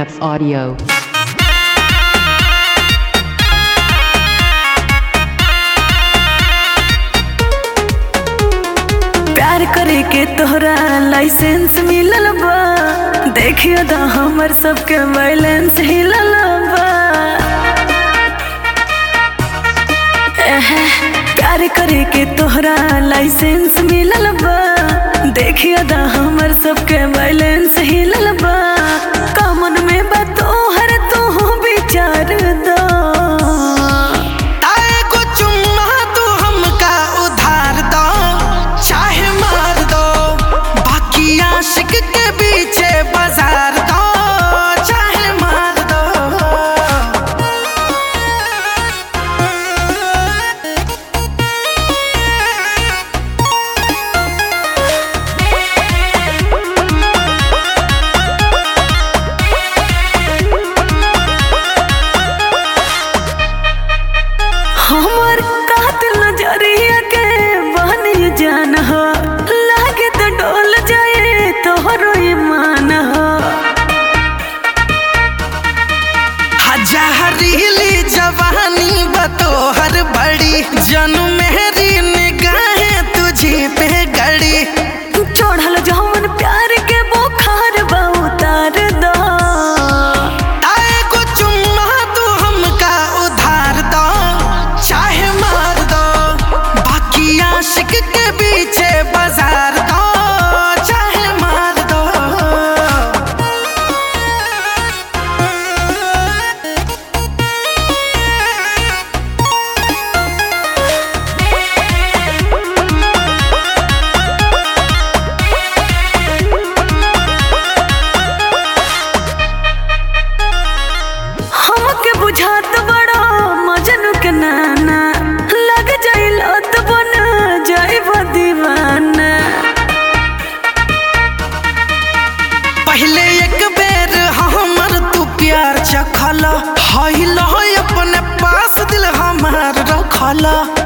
Max Audio. प्यार करे के तोहरा लाइसेंस मिलल बा, देखियो दा हमर सबके बैलेंस हिलल बा। प्यार करे के तोहरा लाइसेंस मिलल बा, देखियो दा हमर सबके बैलेंस हिलल बा। कामन में बा तोहर तू विचार दो, आशिक के पीछे बाजार दो, चाहे मार दो। हमर कातिल नजरिया के बहनी जान हो, लागे तो डोल जाए तोहरो ईमान हो। हजारीली जवानी बतोहर बड़ी, जनू मेरी निगाहें तुझे पे गड़ी। चढ़ल जौन प्यार के बुखार बा उतार दो, ताए को चुम्मा तू हमका उधार दो, चाहे मार दो। बाकी आशिक के पीछे बाजार दो, बुझात बड़ा मजनू के नाना, लग जाइल तो बन जाइब दीवाना। पहले एक बेर हमर तू प्यार चखला, हाइल अपने पास दिल हमार रखला।